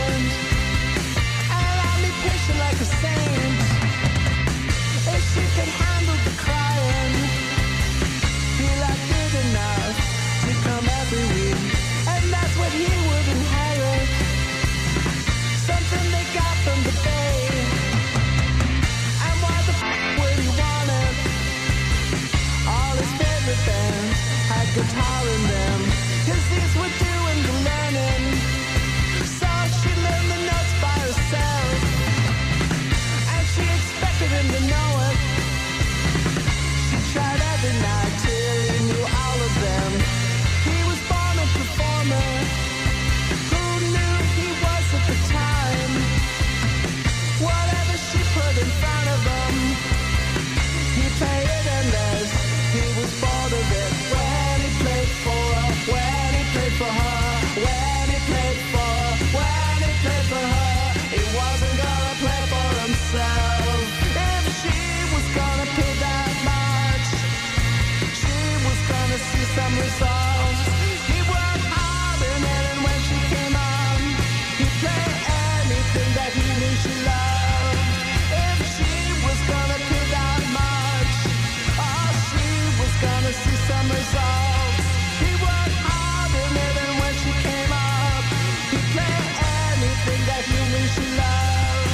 mind. And I'll be patient like a saint. If she can handle the crying, feel like good enough to come every week. And that's what he would inherit. Something they got from the Bay. And why the would he want it? All his favorite bands had guitar in them, 'cause these were doing the learning. So she learned the notes by herself, and she expected him to know it. She tried every night till he knew all of them. He was born a performer. Who knew he was at the time? Whatever she put in front of him, he played it endless. He was bored of it. When he played for her, when he played for her, when he played for her, when he played for her, he wasn't gonna play for himself. If she was gonna pay that much, she was gonna see some results. He worked hard in it, and when she came on, he'd play anything that he knew she loved. If she was gonna pay that much, oh, she was gonna see some results. He worked hard in it, and when she came up, he'd play anything that he knew she loved.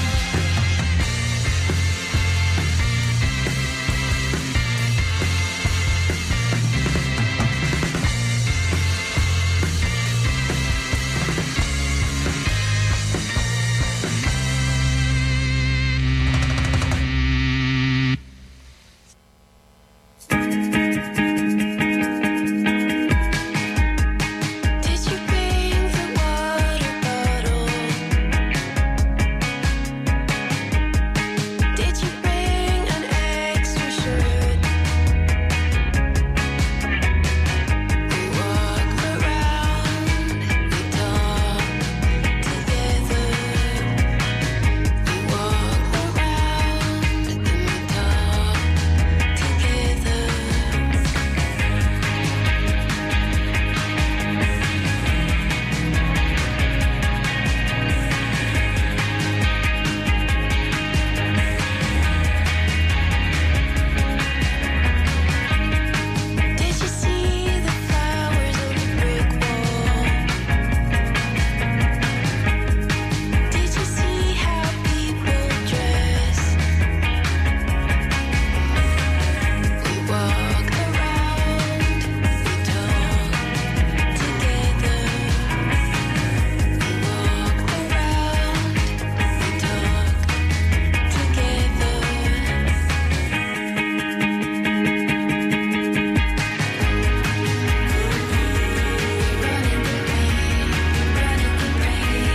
Did you bring the water bottle? Did you bring an extra shirt? We walk around, we talk together. We walk around and we talk together. Did you see the flowers on the brick wall? Did you see how people dress? We walk around, we talk together. We walk around, we talk together. Running the rain, running the rain.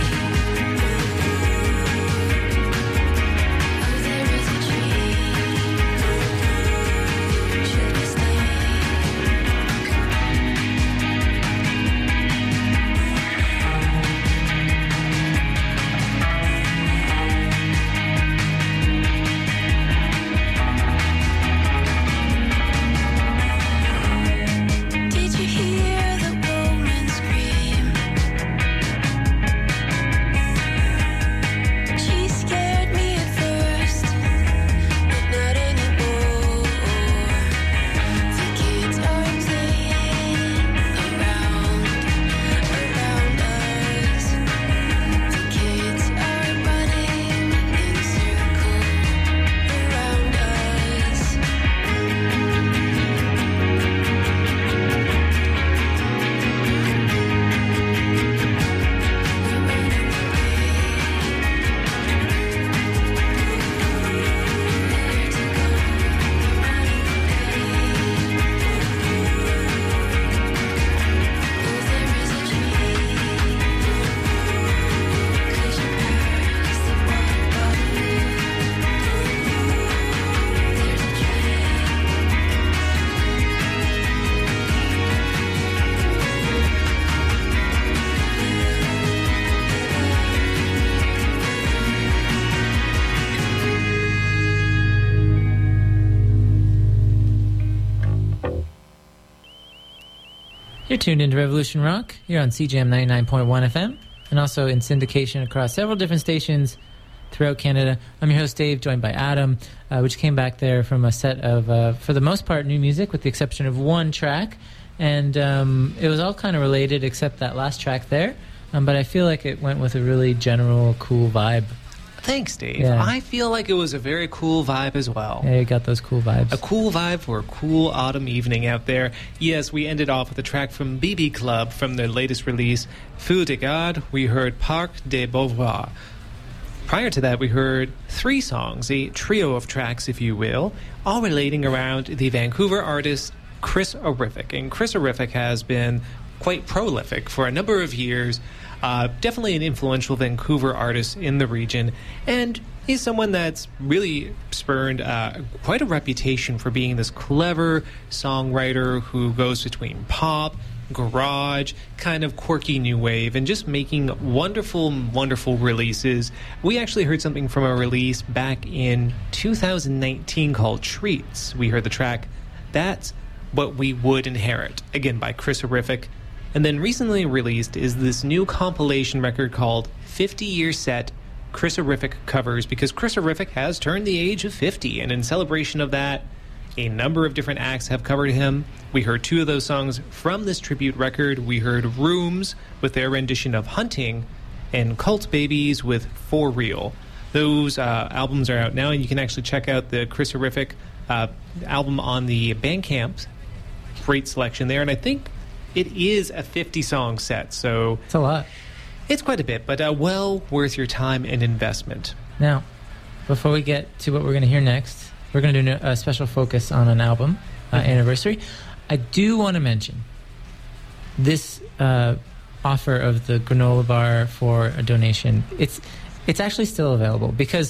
Oh, there is a tree. Should we stay? Did you hear the woman scream? She scared me at first, but not anymore. The kids are playing around us. The kids are running in circles around us. You're tuned into Revolution Rock. You're on CJM 99.1 FM. and also in syndication across several different stations throughout Canada. I'm your host, Dave, joined by Adam, which came back there from a set of, for the most part, new music, with the exception of one track. And it was all kind of related except that last track there. But I feel like it went with a really general, cool vibe. Thanks, Dave. Yeah. I feel like it was a very cool vibe as well. Yeah, you got those cool vibes. A cool vibe for a cool autumn evening out there. Yes, we ended off with a track from BB Club from their latest release, Feu de Garde. We heard Parc des Beauvoir. Prior to that, we heard 3 songs, a trio of tracks, if you will, all relating around the Vancouver artist Chris Horrific. And Chris Horrific has been quite prolific for a number of years. Definitely an influential Vancouver artist in the region. And he's someone that's really spurned quite a reputation for being this clever songwriter who goes between pop, garage, kind of quirky new wave, and just making wonderful, wonderful releases. We actually heard something from a release back in 2019 called Treats. We heard the track That's What We Would Inherit, again by Chris Horrific. And then recently released is this new compilation record called 50 Year Set Chris Horrific Covers, because Chris Horrific has turned the age of 50, and in celebration of that, a number of different acts have covered him. We heard 2 of those songs from this tribute record. We heard Rooms with their rendition of Hunting, and Cult Babies with For Real. Those albums are out now, and you can actually check out the Chris Horrific album on the Bandcamp. Great selection there, and I think it is a 50-song set, so It's a lot. it's quite a bit, but well worth your time and investment. Now, before we get to what we're going to hear next, we're going to do a special focus on an album anniversary. I do want to mention this offer of the granola bar for a donation. It's actually still available, because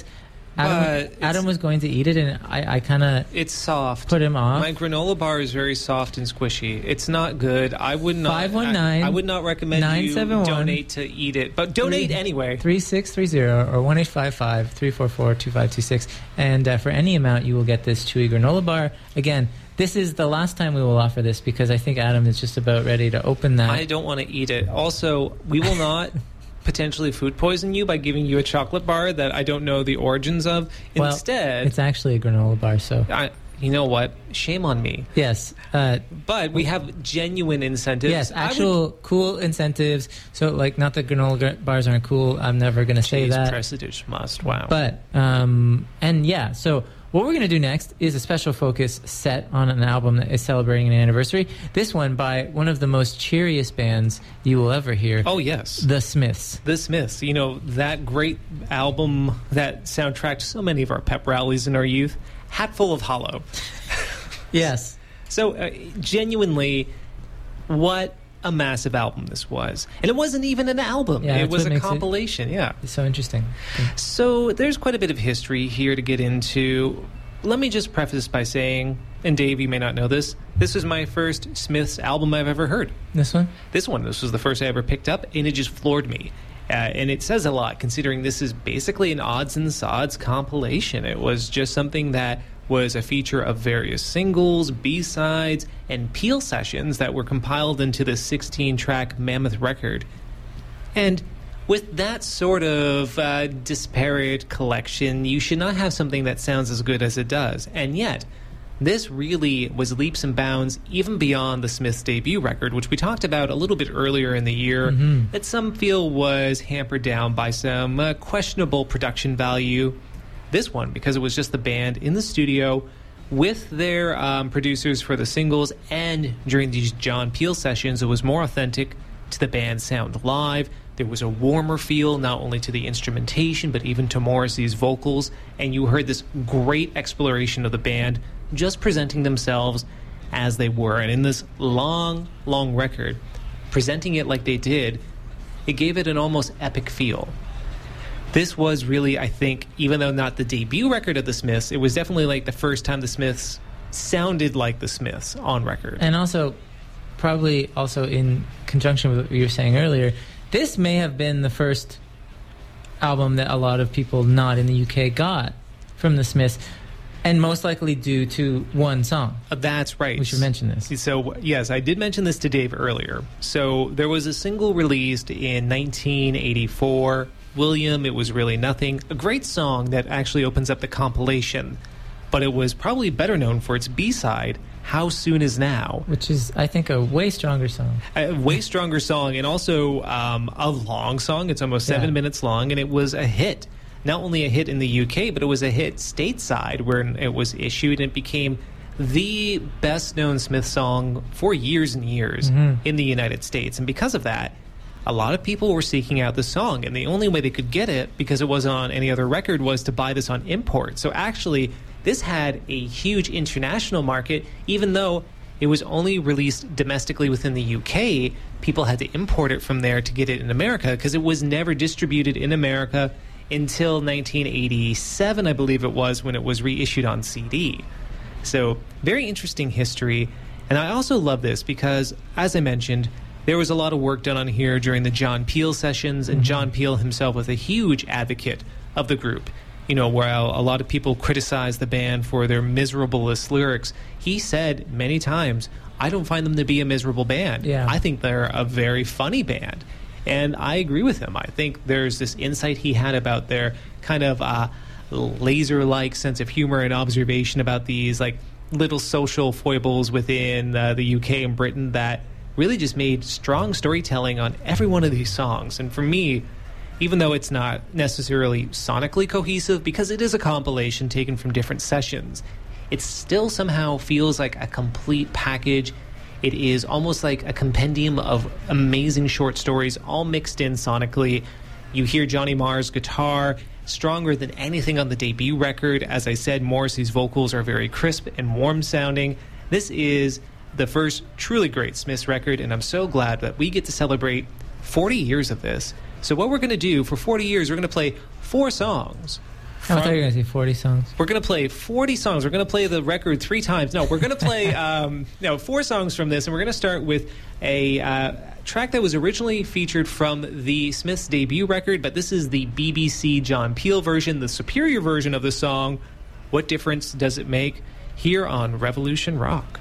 Adam was going to eat it, and I kind of It's soft. put him off. My granola bar is very soft and squishy. It's not good. I would not. 519 I would not recommend you 971 donate to eat it, but donate anyway. 3630 or 1-855-344-2526. And for any amount, you will get this chewy granola bar. Again, this is the last time we will offer this, because I think Adam is just about ready to open that. I don't want to eat it. Also, we will not potentially food poison you by giving you a chocolate bar that I don't know the origins of. Well, Instead, it's actually a granola bar, so you know what? Shame on me. yes. But we have genuine incentives. Yes, actual cool incentives. So, like, not that granola bars aren't cool. I'm never going to say that. Precedent must. Wow. But, and yeah, so what we're going to do next is a special focus set on an album that is celebrating an anniversary. This one by one of the most cheeriest bands you will ever hear. Oh, yes. The Smiths. The Smiths. You know, that great album that soundtracked so many of our pep rallies in our youth. Hatful of Hollow. Yes. So, genuinely, what a massive album this was. And it wasn't even an album. Yeah, it was what a makes compilation, yeah. It's so interesting. So there's quite a bit of history here to get into. Let me just preface by saying, and Dave, you may not know this was my first Smiths album I've ever heard. This one? This was the first I ever picked up, and it just floored me. And it says a lot, considering this is basically an odds and sods compilation. It was just something that was a feature of various singles, B-sides, and Peel sessions that were compiled into this 16-track mammoth record. And with that sort of disparate collection, you should not have something that sounds as good as it does. And yet, this really was leaps and bounds even beyond the Smiths' debut record, which we talked about a little bit earlier in the year, that some feel was hampered down by some questionable production value. This one, because it was just the band in the studio with their producers for the singles, and during these John Peel sessions, it was more authentic to the band's sound live. There was a warmer feel, not only to the instrumentation, but even to Morrissey's vocals, and you heard this great exploration of the band just presenting themselves as they were. And in this long, long record, presenting it like they did, it gave it an almost epic feel. This was really, I think, even though not the debut record of the Smiths, it was definitely like the first time the Smiths sounded like the Smiths on record. And also, probably also in conjunction with what you were saying earlier, this may have been the first album that a lot of people not in the UK got from the Smiths. And most likely due to one song. That's right. We should mention this. So, yes, I did mention this to Dave earlier. So there was a single released in 1984, William, It Was Really Nothing, a great song that actually opens up the compilation, but it was probably better known for its B-side, How Soon Is Now. Which is, I think, a way stronger song. A way stronger song, and also a long song. It's almost 7 minutes long, and it was a hit. Not only a hit in the UK, but it was a hit stateside where it was issued, and it became the best-known Smith song for years and years in the United States. And because of that, a lot of people were seeking out the song, and the only way they could get it, because it wasn't on any other record, was to buy this on import. So actually, this had a huge international market, even though it was only released domestically within the UK. People had to import it from there to get it in America, because it was never distributed in America until 1987, I believe it was, when it was reissued on CD. So, very interesting history. And I also love this because, as I mentioned, there was a lot of work done on here during the John Peel sessions, and John Peel himself was a huge advocate of the group. You know, while a lot of people criticize the band for their miserablest lyrics, he said many times, I don't find them to be a miserable band. Yeah. I think they're a very funny band. And I agree with him. I think there's this insight he had about their kind of laser-like sense of humor and observation about these like little social foibles within the UK and Britain that really just made strong storytelling on every one of these songs. And for me, even though it's not necessarily sonically cohesive, because it is a compilation taken from different sessions, it still somehow feels like a complete package. It is almost like a compendium of amazing short stories, all mixed in sonically. You hear Johnny Marr's guitar, stronger than anything on the debut record. As I said, Morrissey's vocals are very crisp and warm sounding. This is the first truly great Smiths record, and I'm so glad that we get to celebrate 40 years of this. So what we're going to do for 40 years, we're going to play 4 songs. I thought you were going to say 40 songs. We're going to play 40 songs. We're going to play the record 3 times. No, we're going to play 4 songs from this, and we're going to start with a track that was originally featured from the Smiths' debut record, but this is the BBC John Peel version, the superior version of the song, What Difference Does It Make?, here on Revolution Rock.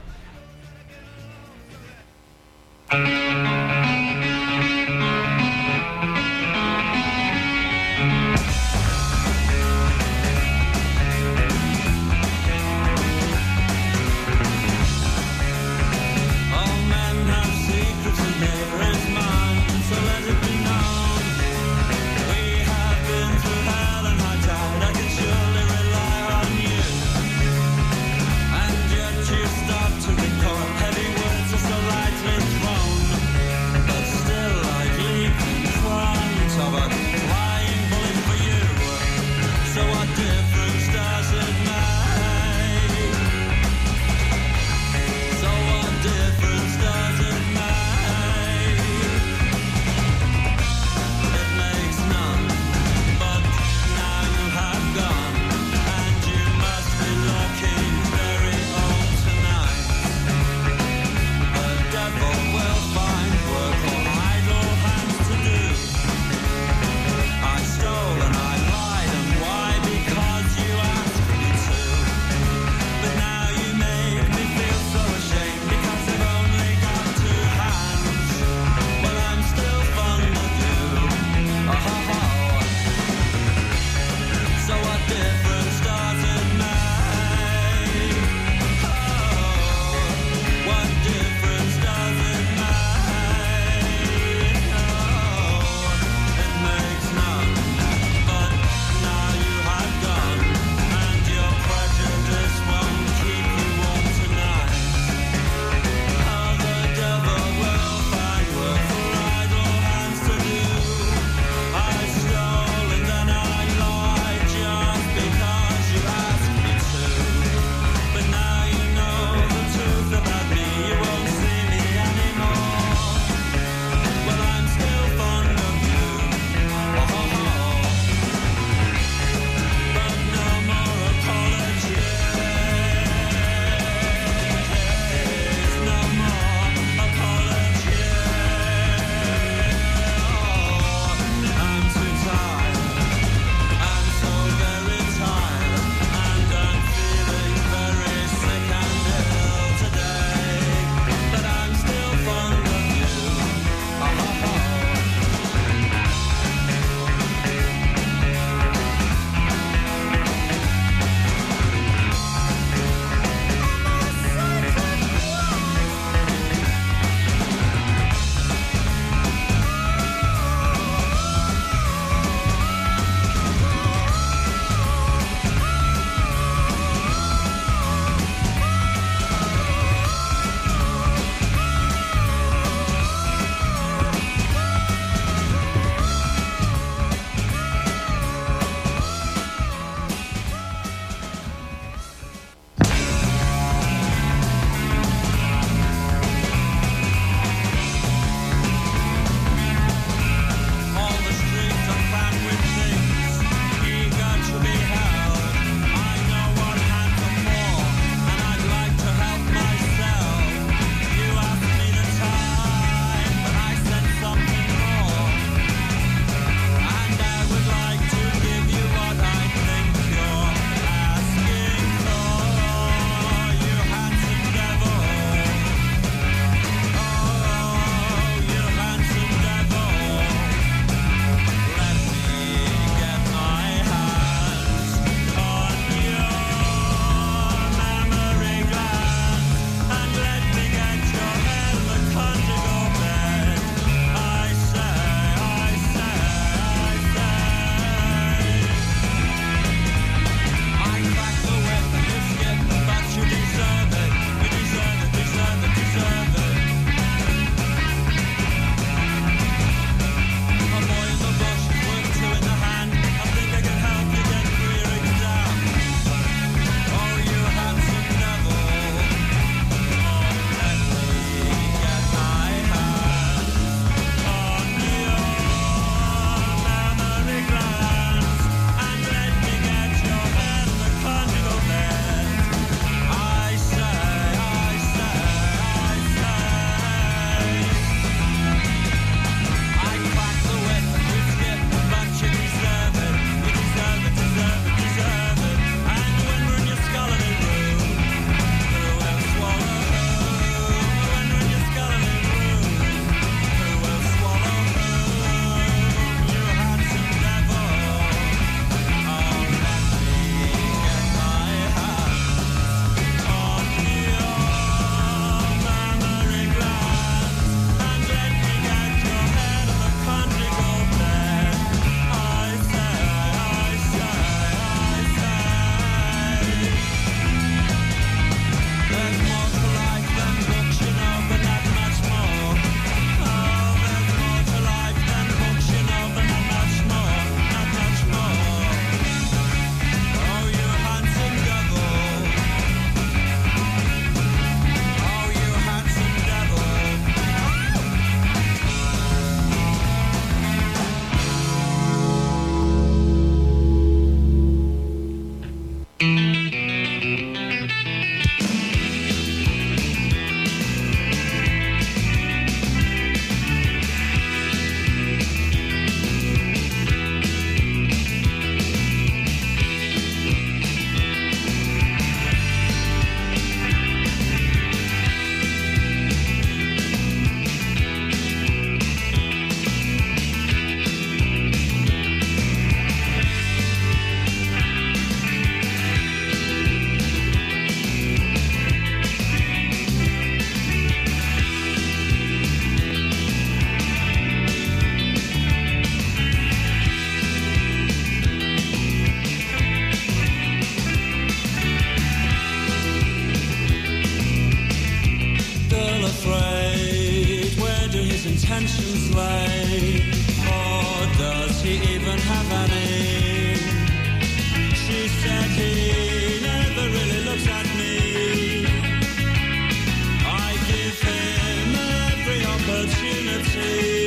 intentions lay, or does he even have any? She said he never really looks at me. I give him every opportunity.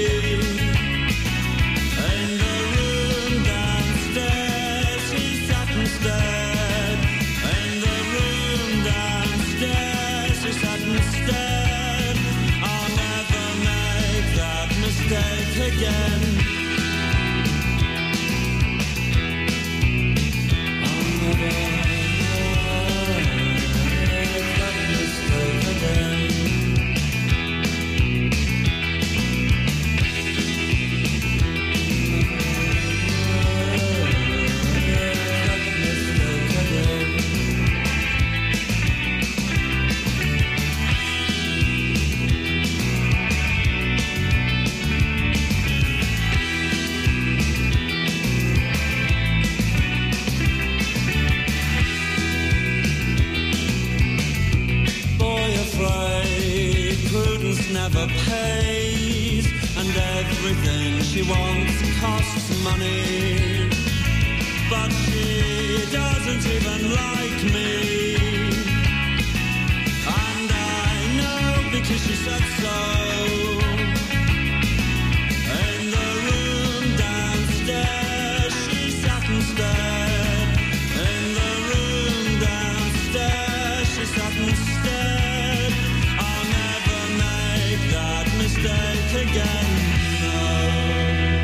In the room downstairs he sat and stared. In the room downstairs he sat and stared. I'll never make that mistake again. Never pays, and everything she wants costs money. But she doesn't even like me, and I know because she said so. In the room downstairs she sat and stared. In the room downstairs she sat and stared. I'll never make that mistake again, no.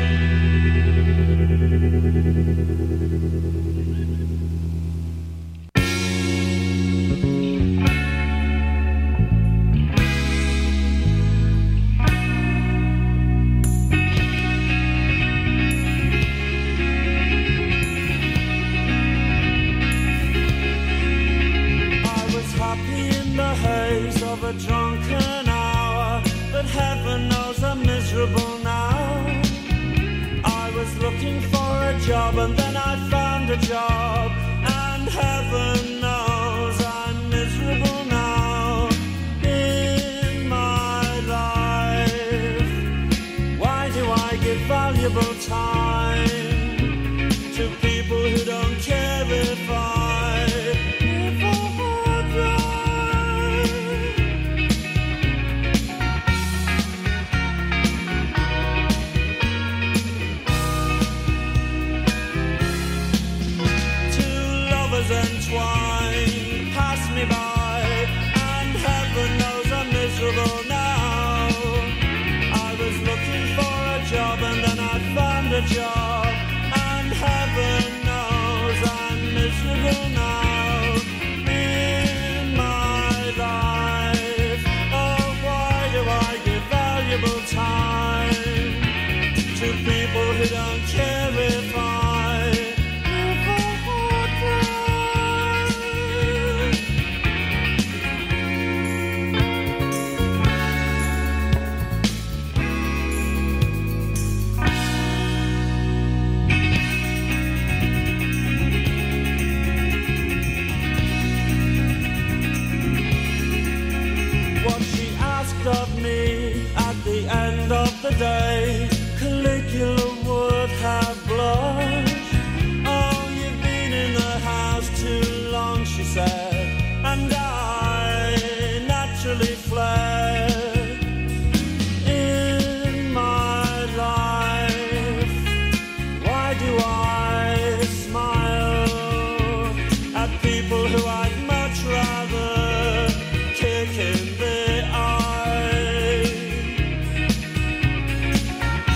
I was happy in the haze of a drunken hour, but heaven knows I'm miserable now. I was looking for a job and then I found a job, and heaven knows I'm miserable now. In my life, why do I give valuable time to people who don't care if I live or die? Entwined pass me by, and heaven knows I'm miserable now. I was looking for a job and then I found a job, and heaven knows I'm miserable now. In my life, oh why do I give valuable time to people who don't care if I of me at the end of the day, Caligula would have blushed. Oh, you've been in the house too long, she said, and I naturally fled. In my life, why do I smile at people who I'd much rather kick in the eye?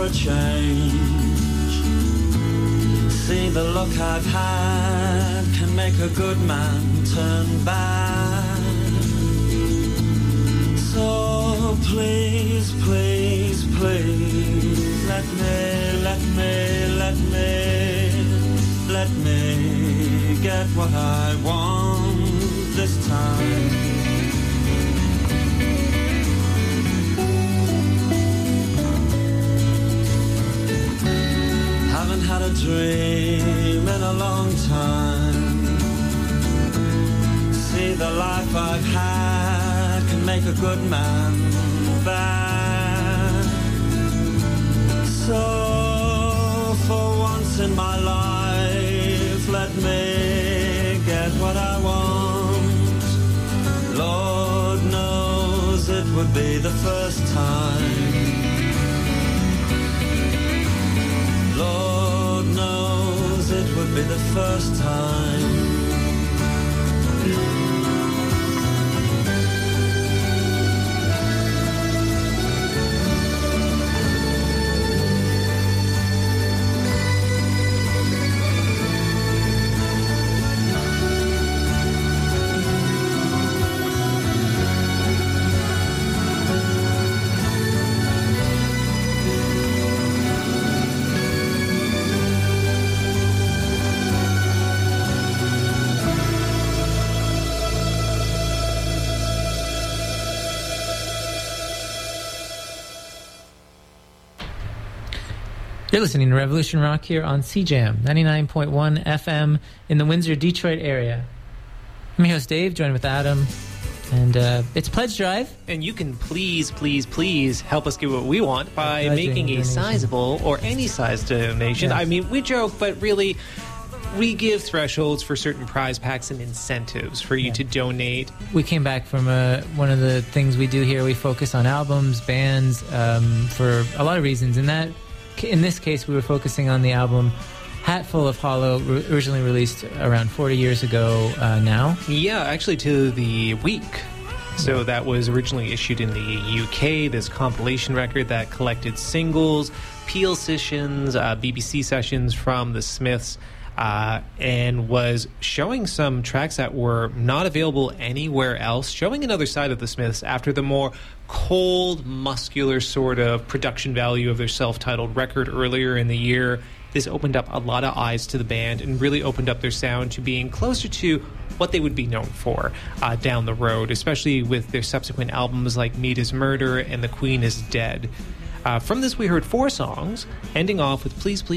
a change. See, the look I've had can make a good man turn bad. So please, please, please, let me get what I want this time. Haven't had a dream in a long time. See, the life I've had can make a good man bad. So for once in my life, let me get what I want. Lord knows it would be the first time. Lord knows it would be the first time. You're listening to Revolution Rock here on CJAM 99.1 FM in the Windsor, Detroit area. I'm your host, Dave, joined with Adam. And it's Pledge Drive. And you can please help us get what we want by making a donation. Sizable or any size donation. Yes. I mean, we joke, but really, we give thresholds for certain prize packs and incentives for you to donate. We came back from one of the things we do here. We focus on albums, bands, for a lot of reasons. And that, in this case, we were focusing on the album Hatful of Hollow, originally released around 40 years ago now. Yeah, actually to the week. So that was originally issued in the UK, this compilation record that collected singles, Peel sessions, BBC sessions from the Smiths, and was showing some tracks that were not available anywhere else, showing another side of the Smiths after the more cold, muscular sort of production value of their self-titled record earlier in the year. This opened up a lot of eyes to the band and really opened up their sound to being closer to what they would be known for down the road, especially with their subsequent albums like Meat is Murder and The Queen is Dead. From this, we heard 4 songs, ending off with Please, Please,